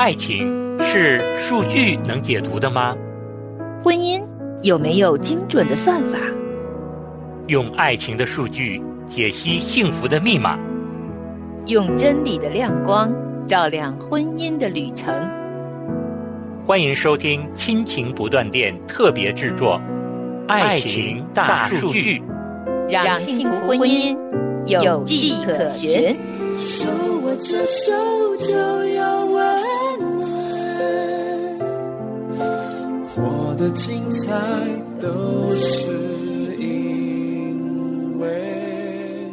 爱情是数据能解读的吗？ 婚姻有没有精准的算法？ 用爱情的数据解析幸福的密码， 用真理的亮光照亮婚姻的旅程。 欢迎收听亲情不断电特别制作《爱情大数据》， 让幸福婚姻有迹可循。 手握着手就有温暖，活得精彩都是因为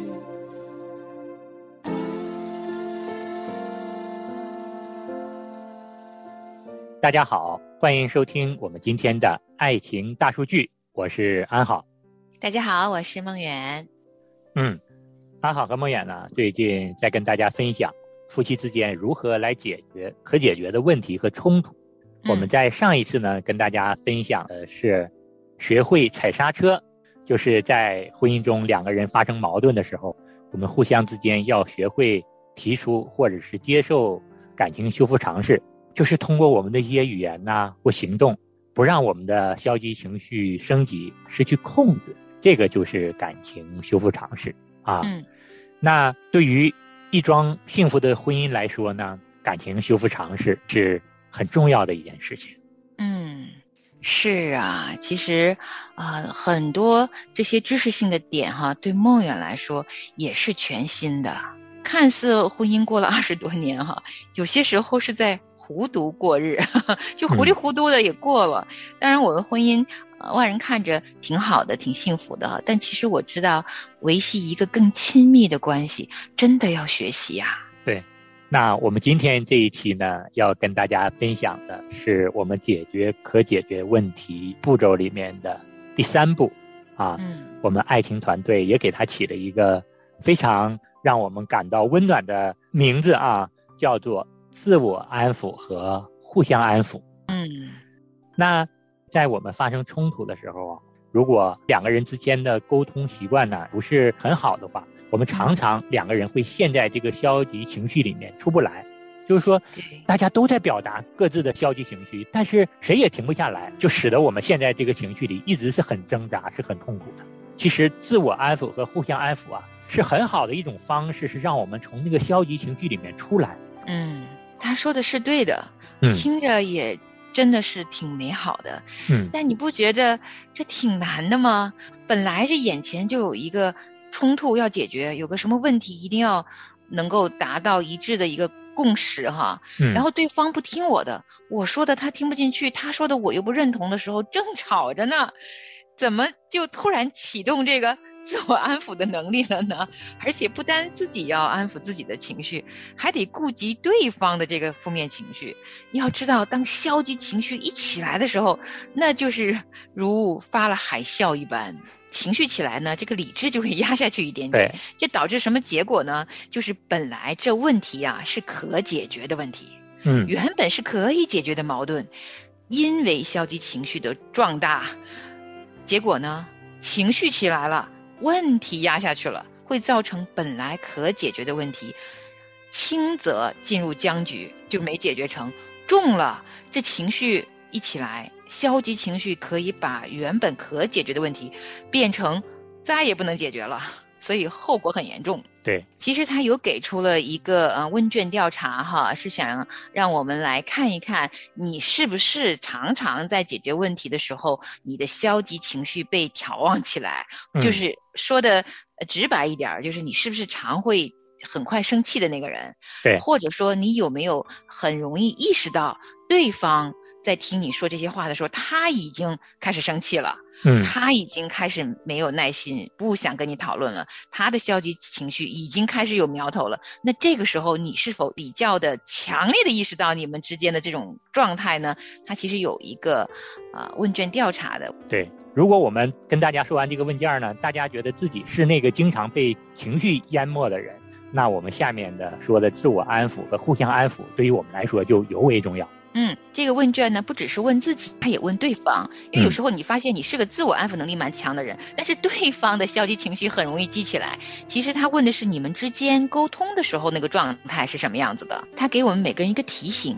大家好，欢迎收听我们今天的爱情大数据，我是安好。 大家好，我是孟远。 安好和孟远呢，最近在跟大家分享夫妻之间如何来解决可解决的问题和冲突。我们在上一次呢，跟大家分享的是学会踩刹车，就是在婚姻中两个人发生矛盾的时候，我们互相之间要学会提出或者是接受感情修复尝试，就是通过我们的一些语言或行动，不让我们的消极情绪升级失去控制，这个就是感情修复尝试啊。那对于一桩幸福的婚姻来说呢，感情修复尝试是很重要的一件事情。 是啊，其实很多这些知识性的点对孟远来说也是全新的。看似婚姻过了20多年有些时候是在糊涂过日，就糊里糊涂的也过了。当然我的婚姻外人看着挺好的，挺幸福的，但其实我知道维系一个更亲密的关系真的要学习啊。 对，那我们今天这一期呢，要跟大家分享的是我们解决可解决问题步骤里面的第3步我们爱情团队也给它起了一个非常让我们感到温暖的名字叫做自我安抚和互相安抚。那在我们发生冲突的时候如果两个人之间的沟通习惯呢不是很好的话，我们常常两个人会陷在这个消极情绪里面出不来。就是说大家都在表达各自的消极情绪，但是谁也停不下来，就使得我们陷在这个情绪里一直是很挣扎，是很痛苦的。其实自我安抚和互相安抚是很好的一种方式，是让我们从那个消极情绪里面出来。 他说的是对的，听着也真的是挺美好的。但你不觉得这挺难的吗？本来这眼前就有一个冲突要解决，有个什么问题一定要能够达到一致的一个共识然后对方不听我的，我说的他听不进去，他说的我又不认同的时候，正吵着呢，怎么就突然启动这个自我安抚的能力了呢？而且不单自己要安抚自己的情绪，还得顾及对方的这个负面情绪。要知道当消极情绪一起来的时候，那就是如发了海啸一般，情绪起来呢，这个理智就会压下去一点点。这导致什么结果呢？就是本来这问题是可解决的问题，原本是可以解决的矛盾，因为消极情绪的壮大，结果呢情绪起来了，问题压下去了，会造成本来可解决的问题轻则进入僵局，就没解决成，重了这情绪一起来，消极情绪可以把原本可解决的问题变成再也不能解决了，所以后果很严重。 对， 其实他有给出了一个问卷调查是想让我们来看一看你是不是常常在解决问题的时候，你的消极情绪被挑旺起来。就是说的直白一点，就是你是不是常会很快生气的那个人。 对， 或者说你有没有很容易意识到对方在听你说这些话的时候，他已经开始生气了，他已经开始没有耐心，不想跟你讨论了，他的消极情绪已经开始有苗头了。那这个时候你是否比较的强烈的意识到你们之间的这种状态呢？他其实有一个问卷调查的。 对，如果我们跟大家说完这个问卷呢，大家觉得自己是那个经常被情绪淹没的人，那我们下面的说的自我安抚和互相安抚对于我们来说就尤为重要。 这个问卷呢不只是问自己，他也问对方。因为有时候你发现你是个自我安抚能力蛮强的人，但是对方的消极情绪很容易激起来，其实他问的是你们之间沟通的时候那个状态是什么样子的。他给我们每个人一个提醒，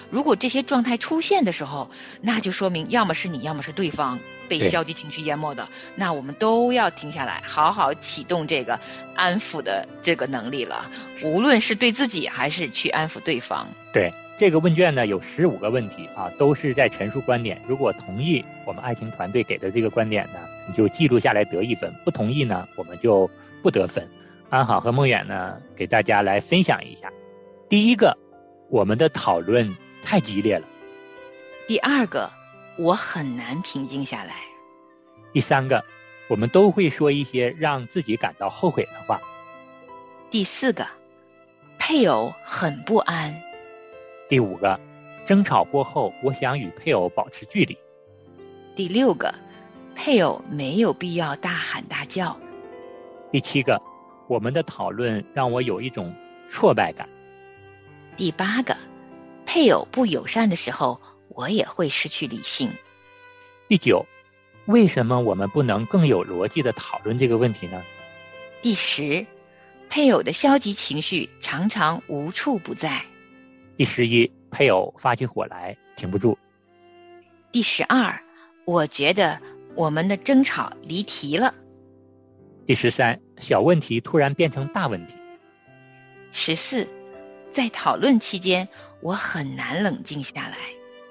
如果这些状态出现的时候，那就说明要么是你，要么是对方被消极情绪淹没的，那我们都要停下来，好好启动这个安抚的这个能力了，无论是对自己还是去安抚对方。 对，这个问卷呢有15个问题啊，都是在陈述观点。如果同意我们爱情团队给的这个观点呢，你就记录下来得1分；不同意呢，我们就不得分。安好和梦远呢，给大家来分享一下。第一个，我们的讨论太激烈了。 第二个，我很难平静下来。 第三个，我们都会说一些让自己感到后悔的话。 第四个，配偶很不安。 第5个，争吵过后，我想与配偶保持距离。 第6个，配偶没有必要大喊大叫。 第7个，我们的讨论让我有一种挫败感。 第8个，配偶不友善的时候，我也会失去理性。 第9，为什么我们不能更有逻辑地讨论这个问题呢？ 第10，配偶的消极情绪常常无处不在。 第11，配偶发起火来停不住。 第12，我觉得我们的争吵离题了。 第13，小问题突然变成大问题。 14，在讨论期间，我很难冷静下来。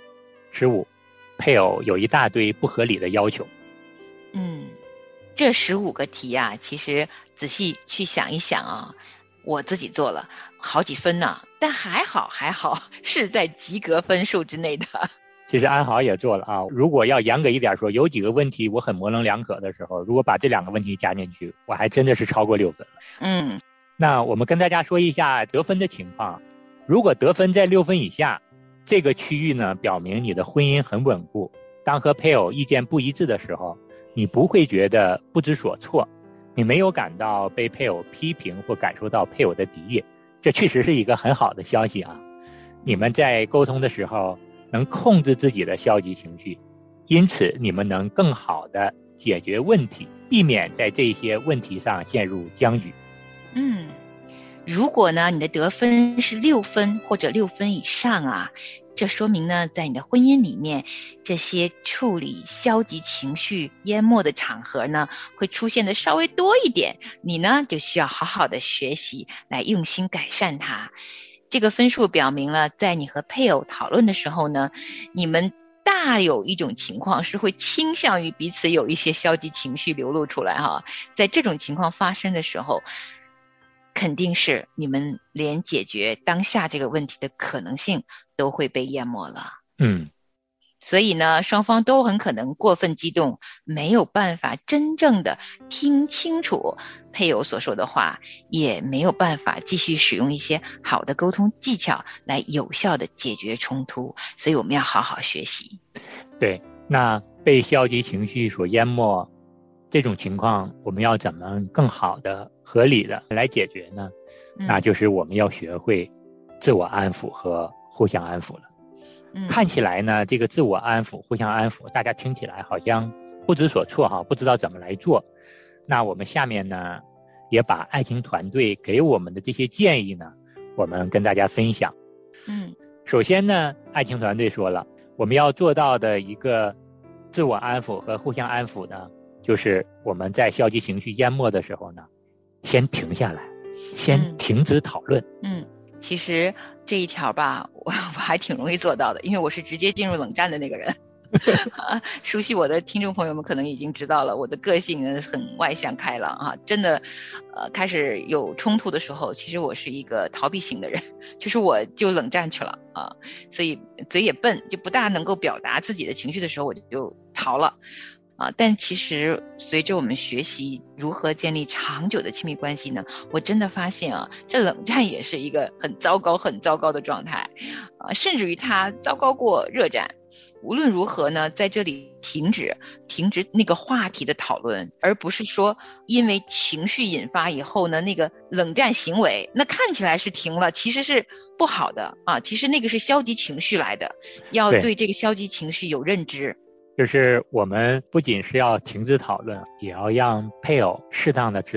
15，配偶有一大堆不合理的要求。 这15个题啊，其实仔细去想一想啊，我自己做了好几分呢，但还好是在及格分数之内的。 其实安好也做了啊，如果要严格一点说，有几个问题我很模棱两可的时候，如果把这2个问题加进去，我还真的是超过6分了。那我们跟大家说一下得分的情况。如果得分在6分以下，这个区域呢，表明你的婚姻很稳固。当和配偶意见不一致的时候，你不会觉得不知所措，你没有感到被配偶批评或感受到配偶的敌意，这确实是一个很好的消息啊。你们在沟通的时候能控制自己的消极情绪，因此你们能更好地解决问题，避免在这些问题上陷入僵局。 如果呢你的得分是6分或者6分以上啊，这说明呢在你的婚姻里面，这些处理消极情绪淹没的场合呢会出现的稍微多一点，你呢就需要好好的学习来用心改善它。这个分数表明了在你和配偶讨论的时候呢，你们大有一种情况是会倾向于彼此有一些消极情绪流露出来哈。在这种情况发生的时候，肯定是你们连解决当下这个问题的可能性都会被淹没了。所以呢，双方都很可能过分激动，没有办法真正的听清楚配偶所说的话，也没有办法继续使用一些好的沟通技巧来有效的解决冲突。所以我们要好好学习。 对，那被消极情绪所淹没这种情况，我们要怎么更好的合理的来解决呢？那就是我们要学会自我安抚和互相安抚了。看起来呢，这个自我安抚互相安抚，大家听起来好像不知所措哈，不知道怎么来做。那我们下面呢也把爱情团队给我们的这些建议呢，我们跟大家分享。首先呢，爱情团队说了，我们要做到的一个自我安抚和互相安抚呢，就是我们在消极情绪淹没的时候呢，先停下来，先停止讨论。 其实这一条吧，我还挺容易做到的，因为我是直接进入冷战的那个人。熟悉我的听众朋友们可能已经知道了，我的个性呢很外向开朗啊，真的开始有冲突的时候，其实我是一个逃避型的人，就是我就冷战去了啊，所以嘴也笨，就不大能够表达自己的情绪的时候，我就逃了。但其实随着我们学习如何建立长久的亲密关系呢，我真的发现啊，这冷战也是一个很糟糕的状态，甚至于它糟糕过热战。无论如何呢，在这里停止那个话题的讨论，而不是说因为情绪引发以后呢，那个冷战行为那看起来是停了，其实是不好的啊，其实那个是消极情绪来的，要对这个消极情绪有认知。就是我们不仅是要停止讨论，也要让配偶适当的知道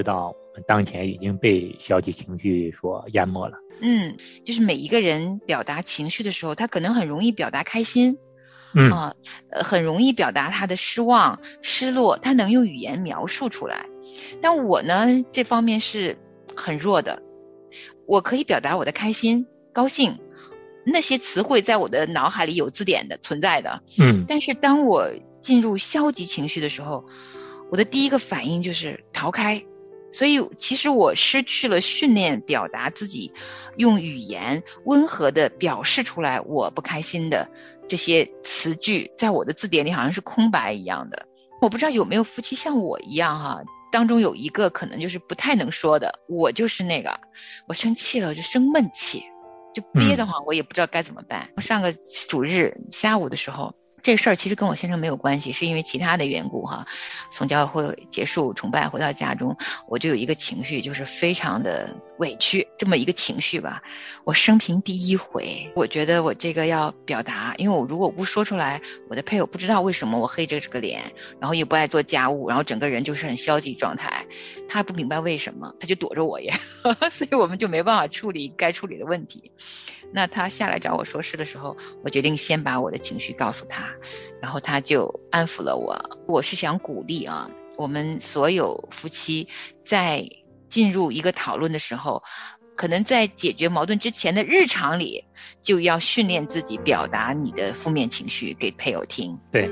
当前已经被消极情绪所淹没了。 就是每一个人表达情绪的时候，他可能很容易表达开心，很容易表达他的失望、失落，他能用语言描述出来。但我呢，这方面是很弱的。我可以表达我的开心、高兴，那些词汇在我的脑海里有字典的存在的。但是当我进入消极情绪的时候，我的第一个反应就是逃开。所以其实我失去了训练表达自己，用语言温和的表示出来我不开心的这些词句，在我的字典里好像是空白一样的。我不知道有没有夫妻像我一样哈，当中有一个可能就是不太能说的。我就是那个，我生气了我就生闷气，就憋得慌，我也不知道该怎么办。上个主日下午的时候，这事儿其实跟我先生没有关系，是因为其他的缘故哈。从教会结束崇拜回到家中，我就有一个情绪，就是非常的委屈，这么一个情绪吧。我生平第一回，我觉得我这个要表达，因为我如果不说出来，我的配偶不知道为什么我黑着这个脸，然后也不爱做家务，然后整个人就是很消极状态，他不明白为什么，他就躲着我耶所以我们就没办法处理该处理的问题。那他下来找我说事的时候，我决定先把我的情绪告诉他，然后他就安抚了我。我是想鼓励我们所有夫妻在进入一个讨论的时候，可能在解决矛盾之前的日常里，就要训练自己表达你的负面情绪给配偶听。 对。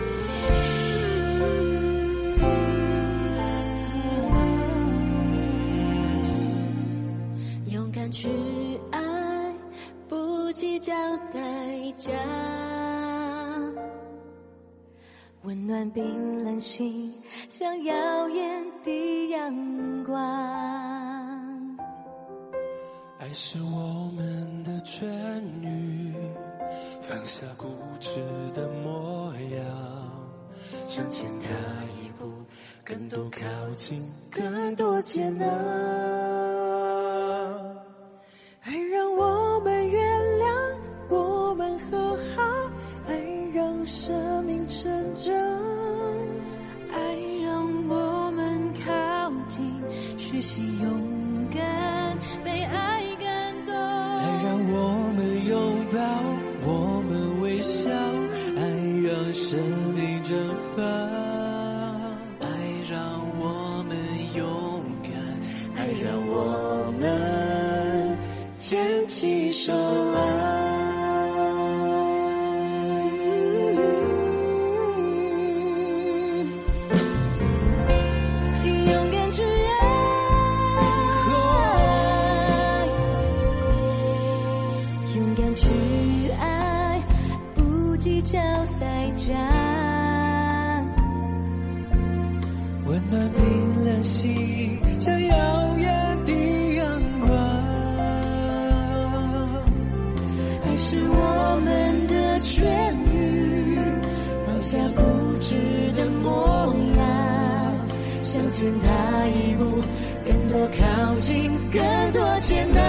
勇敢去爱，不计较代价，温暖冰冷心，像耀眼的阳光。 爱是我们的痊愈，放下固执的模样，向前踏一步，更多靠近，更多接纳。 爱让我们原谅，我们和好，爱让生命成长，爱让我们靠近，学习勇敢，被爱感动。 爱让我们拥抱，我们微笑，爱让生命绽放。爱让我们勇敢，爱让我们牵起手来。 勇敢去爱，勇敢去爱，不计较代价， 温暖冰冷心，像耀眼的阳光。 爱是我们的痊愈，放下固执的模样，向前踏一步，更多靠近，更多接纳。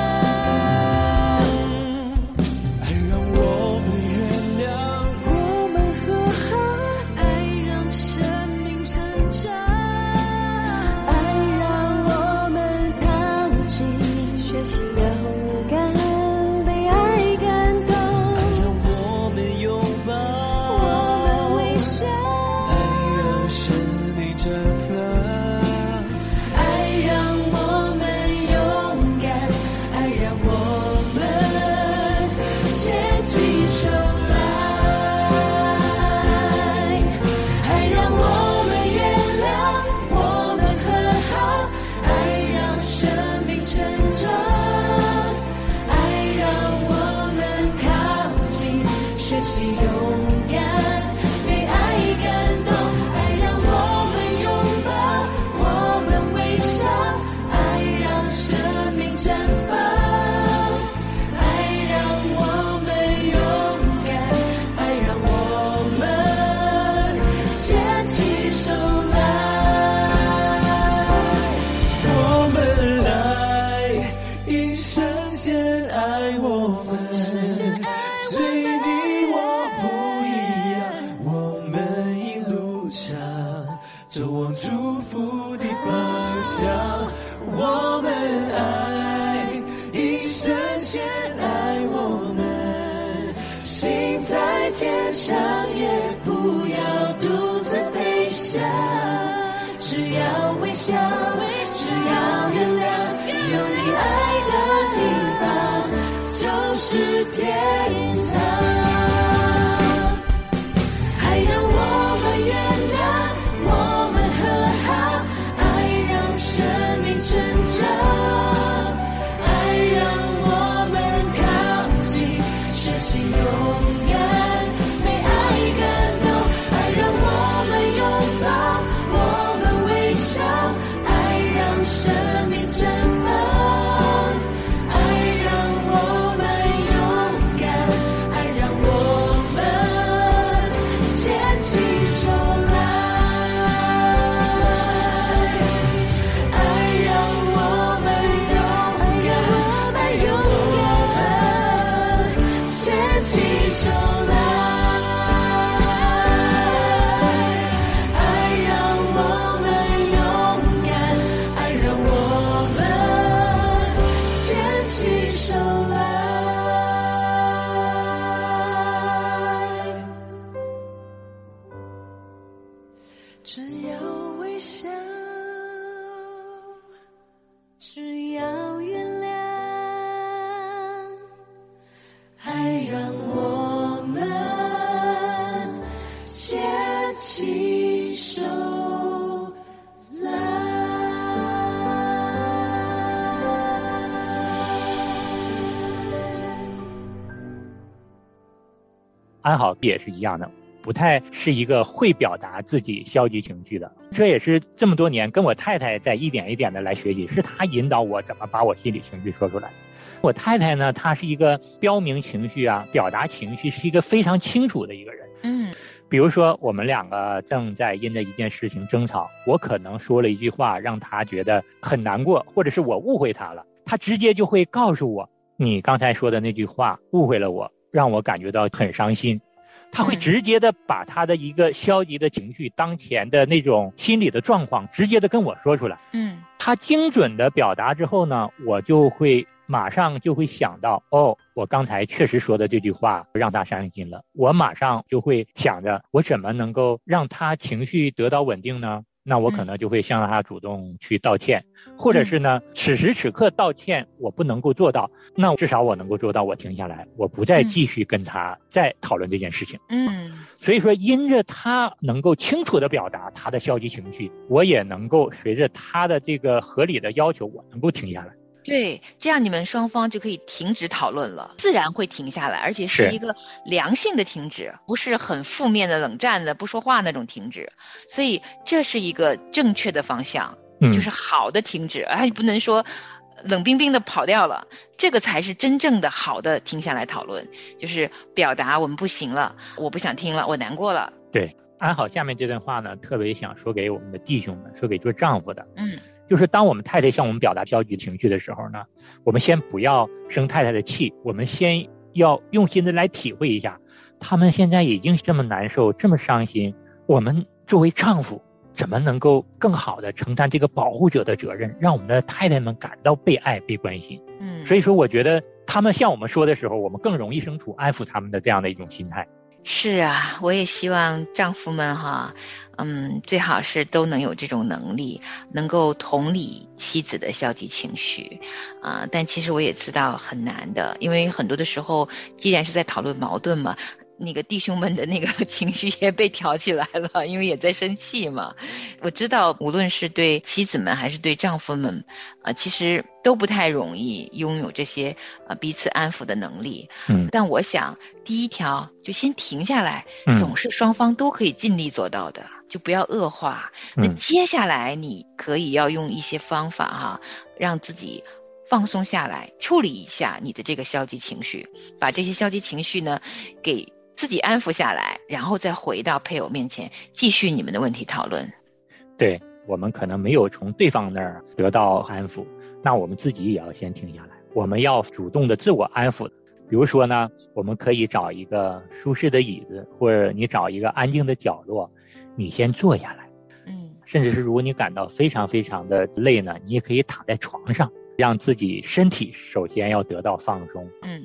爱让我们原谅， 我们和好，爱让生命成长，爱让我们靠近，学习勇敢，被爱感动。 爱让我们拥抱， 我们微笑， 爱让生命绽放。 爱让我们勇敢，爱让我们牵起手来，爱让我们原谅，我们和好，爱让生命成长，爱让我们靠近，学习勇敢，被爱感动。爱让我们拥抱，我们微笑，爱让生命绽放，爱让我们勇敢，爱让我们牵起手来。 我们来，因神先爱我们，虽你我不一样，我们一路上走往祝福的方向。 坚强，也不要独自悲伤，只要微笑，只要原谅，有你爱的地方就是天堂。爱让我们原谅，我们和好，爱让生命成长，爱让我们靠近，身心勇敢，被爱感动，爱让我们拥抱，我们微笑，爱让生命绽放，爱让我们勇敢，爱让我们牵起手来，爱让我们勇敢，爱让我们牵起手来，爱让我们勇敢，爱让我们牵起手来。只要微笑，只要原谅，爱让我们牵起手来。 安好也是一样的，不太是一个会表达自己消极情绪的，这也是这么多年跟我太太在一点一点的来学习，是她引导我怎么把我心理情绪说出来。我太太呢，她是一个标明情绪啊，表达情绪是一个非常清楚的一个人。比如说我们两个正在因着一件事情争吵，我可能说了一句话让她觉得很难过，或者是我误会她了，她直接就会告诉我，你刚才说的那句话误会了我，让我感觉到很伤心。他会直接的把他的一个消极的情绪，当前的那种心理的状况直接的跟我说出来。他精准的表达之后呢，我就会马上就会想到，哦，我刚才确实说的这句话让他伤心了，我马上就会想着我怎么能够让他情绪得到稳定呢？那我可能就会向他主动去道歉，或者是呢，此时此刻道歉我不能够做到，那至少我能够做到我停下来，我不再继续跟他再讨论这件事情。所以说因着他能够清楚地表达他的消极情绪，我也能够随着他的这个合理的要求，我能够停下来。 对，这样你们双方就可以停止讨论了，自然会停下来，而且是一个良性的停止，不是很负面的冷战的不说话那种停止，所以这是一个正确的方向，就是好的停止，而不能说冷冰冰的跑掉了，这个才是真正的好的停下来讨论，就是表达我们不行了，我不想听了，我难过了。 对，安好下面这段话呢，特别想说给我们的弟兄们，说给做丈夫的。就是当我们太太向我们表达消极情绪的时候呢，我们先不要生太太的气，我们先要用心的来体会一下，他们现在已经这么难受，这么伤心，我们作为丈夫怎么能够更好的承担这个保护者的责任，让我们的太太们感到被爱被关心。所以说我觉得他们向我们说的时候，我们更容易生出安抚他们的这样的一种心态。 是啊，我也希望丈夫们最好是都能有这种能力，能够同理妻子的消极情绪但其实我也知道很难的，因为很多的时候既然是在讨论矛盾嘛，那个弟兄们的那个情绪也被挑起来了，因为也在生气嘛。我知道无论是对妻子们还是对丈夫们其实都不太容易拥有这些彼此安抚的能力。但我想第一条就先停下来，总是双方都可以尽力做到的，就不要恶化。那接下来你可以要用一些方法让自己放松下来，处理一下你的这个消极情绪，把这些消极情绪呢给自己安抚下来，然后再回到配偶面前继续你们的问题讨论。 对，我们可能没有从对方那儿得到安抚，那我们自己也要先停下来，我们要主动的自我安抚。比如说呢，我们可以找一个舒适的椅子，或者你找一个安静的角落，你先坐下来。甚至是如果你感到非常非常的累呢，你也可以躺在床上，让自己身体首先要得到放松。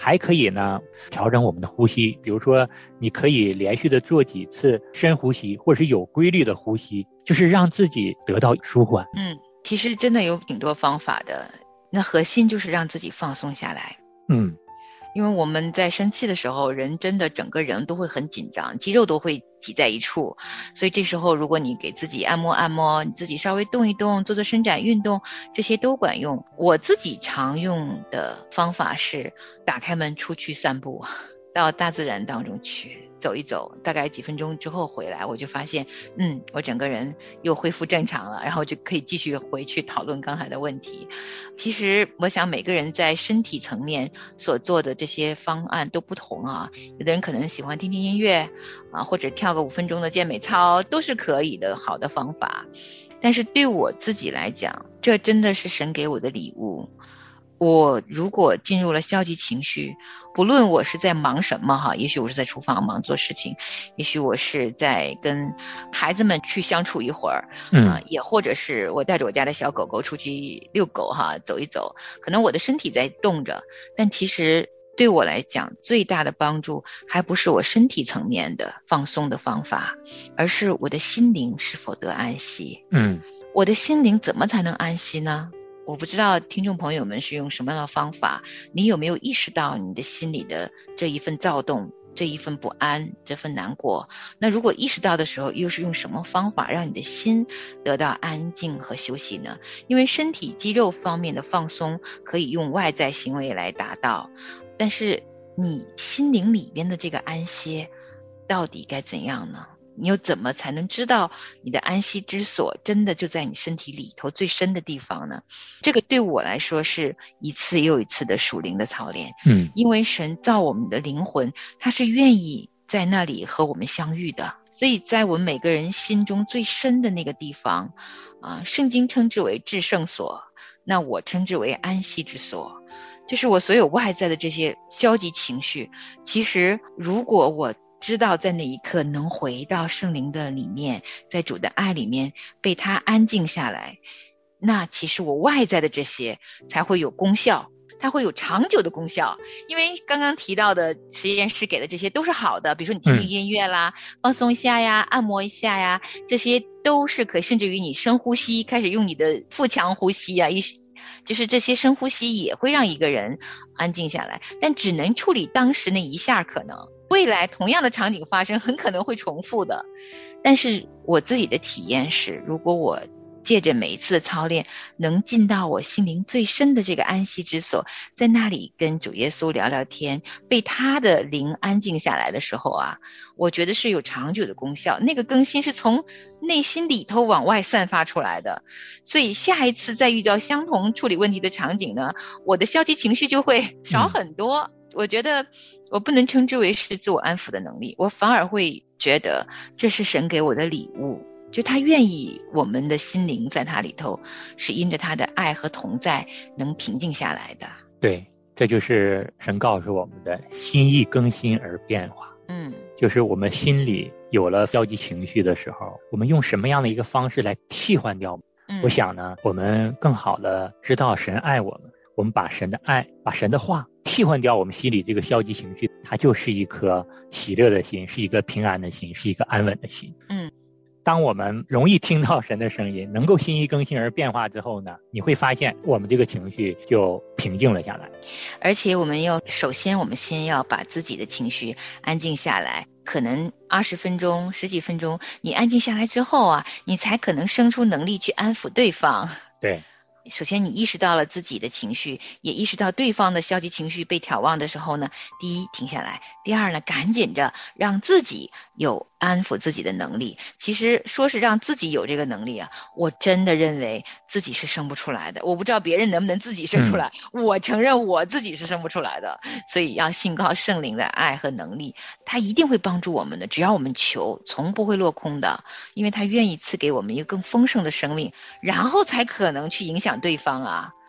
还可以呢调整我们的呼吸，比如说你可以连续的做几次深呼吸，或者是有规律的呼吸，就是让自己得到舒缓。 其实真的有挺多方法的，那核心就是让自己放松下来。因为我们在生气的时候，人真的整个人都会很紧张，肌肉都会挤在一处，所以这时候如果你给自己按摩按摩，你自己稍微动一动，做做伸展运动，这些都管用。我自己常用的方法是打开门出去散步，到大自然当中去走一走，大概几分钟之后回来，我就发现我整个人又恢复正常了，然后就可以继续回去讨论刚才的问题。其实我想每个人在身体层面所做的这些方案都不同啊，有的人可能喜欢听听音乐啊，或者跳个5分钟的健美操，都是可以的好的方法。但是对我自己来讲，这真的是神给我的礼物。我如果进入了消极情绪，不论我是在忙什么也许我是在厨房忙做事情，也许我是在跟孩子们去相处一会儿，也或者是我带着我家的小狗狗出去遛狗走一走，可能我的身体在动着，但其实对我来讲最大的帮助还不是我身体层面的放松的方法，而是我的心灵是否得安息。我的心灵怎么才能安息呢？我不知道听众朋友们是用什么样的方法，你有没有意识到你的心里的这一份躁动，这一份不安，这份难过？那如果意识到的时候，又是用什么方法让你的心得到安静和休息呢？因为身体肌肉方面的放松可以用外在行为来达到，但是你心灵里边的这个安歇到底该怎样呢？你又怎么才能知道你的安息之所真的就在你身体里头最深的地方呢？这个对我来说是一次又一次的属灵的操练。因为神造我们的灵魂，他是愿意在那里和我们相遇的，所以在我们每个人心中最深的那个地方圣经称之为至圣所，那我称之为安息之所。就是我所有外在的这些消极情绪，其实如果我知道在那一刻能回到圣灵的里面，在主的爱里面被他安静下来，那其实我外在的这些才会有功效，它会有长久的功效。因为刚刚提到的实验室给的这些都是好的，比如说你听听音乐啦，放松一下呀，按摩一下呀，这些都是可以，甚至于你深呼吸，开始用你的腹腔呼吸啊，就是这些深呼吸也会让一个人安静下来，但只能处理当时那一下，可能未来同样的场景发生很可能会重复的。但是我自己的体验是，如果我借着每一次的操练能进到我心灵最深的这个安息之所，在那里跟主耶稣聊聊天，被他的灵安静下来的时候我觉得是有长久的功效，那个更新是从内心里头往外散发出来的。所以下一次再遇到相同处理问题的场景呢，我的消极情绪就会少很多。我觉得我不能称之为是自我安抚的能力，我反而会觉得这是神给我的礼物，就他愿意我们的心灵在他里头是因着他的爱和同在能平静下来的。 对，这就是神告诉我们的心意更新而变化。就是我们心里有了消极情绪的时候，我们用什么样的一个方式来替换掉？我想呢，我们更好的知道神爱我们，我们把神的爱，把神的话替换掉我们心里这个消极情绪，它就是一颗喜乐的心，是一个平安的心，是一个安稳的心。当我们容易听到神的声音，能够心意更新而变化之后呢，你会发现我们这个情绪就平静了下来。 而且我们首先我们先要把自己的情绪安静下来，可能20分钟10几分钟，你安静下来之后你才可能生出能力去安抚对方。 对， 首先你意识到了自己的情绪，也意识到对方的消极情绪被挑旺的时候呢，第一停下来，第二呢赶紧着让自己有安抚自己的能力。其实说是让自己有这个能力我真的认为自己是生不出来的，我不知道别人能不能自己生出来，我承认我自己是生不出来的。所以要信靠圣灵的爱和能力，他一定会帮助我们的，只要我们求，从不会落空的，因为他愿意赐给我们一个更丰盛的生命，然后才可能去影响对方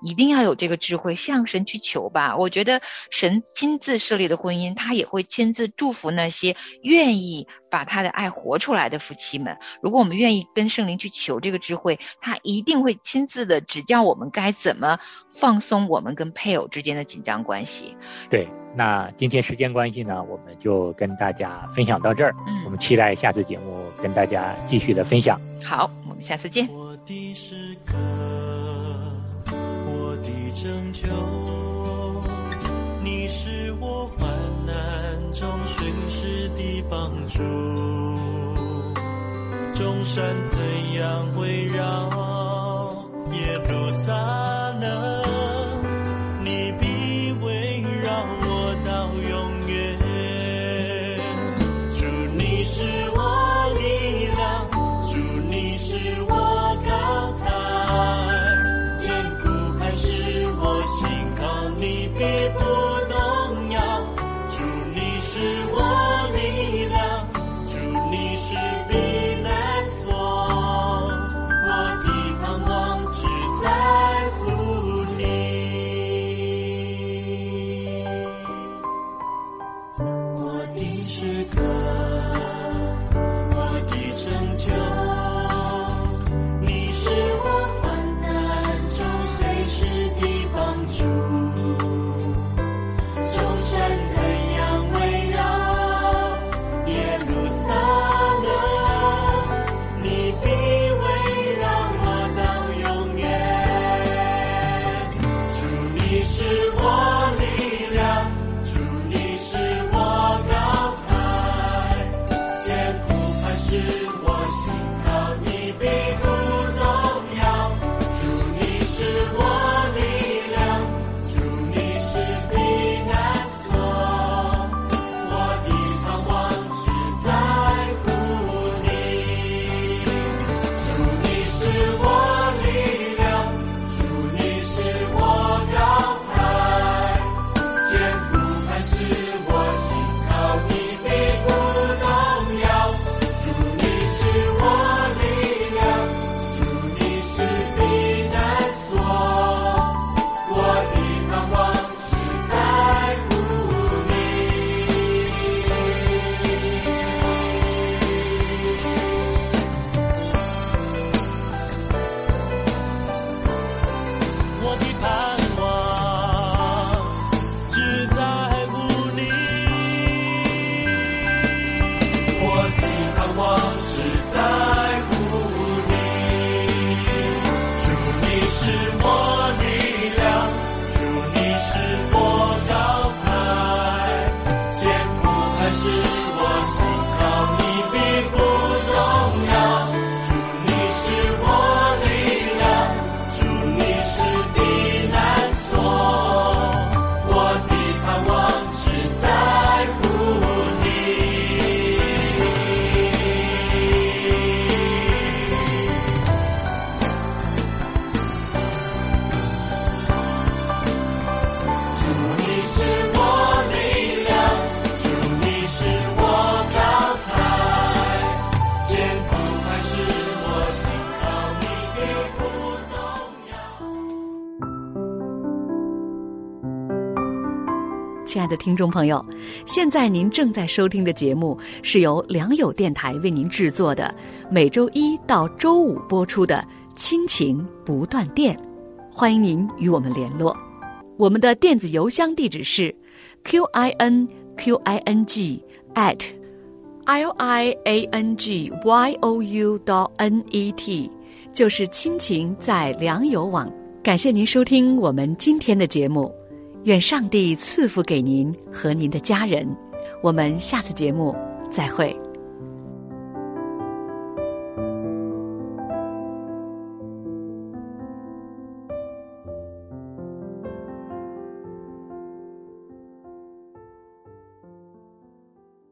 一定要有这个智慧向神去求吧。我觉得神亲自设立的婚姻，他也会亲自祝福那些愿意把他的爱活出来的夫妻们。如果我们愿意跟圣灵去求这个智慧，他一定会亲自的指教我们该怎么放松我们跟配偶之间的紧张关系。 对，那今天时间关系呢，我们就跟大家分享到这儿。我们期待下次节目跟大家继续的分享。 好，我们下次见。 我的诗歌，我的拯救，你是我患难中随时的帮助。众山怎样围绕耶路撒冷，你必围绕我到永远。主你是我力量，主你是我高台，坚固还是我心靠你必不动摇。主你是我力量，主你是避难所，我的盼望只在乎你。我的诗歌，我的拯救，你是我患难中随时的帮助。众山怎样围绕耶路撒冷，你必围绕我到永远。主你是我力量，主你是我高台，坚固还是我心靠你必不动摇。主你是我力量，主你是避难所，我的盼望只在乎你。主你是我力量，主你是我高台，坚固还是我心靠你必不动摇。主你是我力量，主你是避难所，我的盼望只在乎你。我的盼望只在乎你，我的盼望只在乎你。主你是我力量，主你是我高台，坚固还是我心靠你必不动摇。主你是我力量，主你是避难所，我的盼望只在乎你。主你是我力量，主你是我高台，坚固还是我心靠你必不动摇。 亲爱的听众朋友，现在您正在收听的节目是由良友电台为您制作的，每周一到周五播出的亲情不断电。欢迎您与我们联络，我们的电子邮箱地址是 QINQING@liangyou.net， 就是亲情在良友网。感谢您收听我们今天的节目，愿上帝赐福给您和您的家人。我们下次节目再会。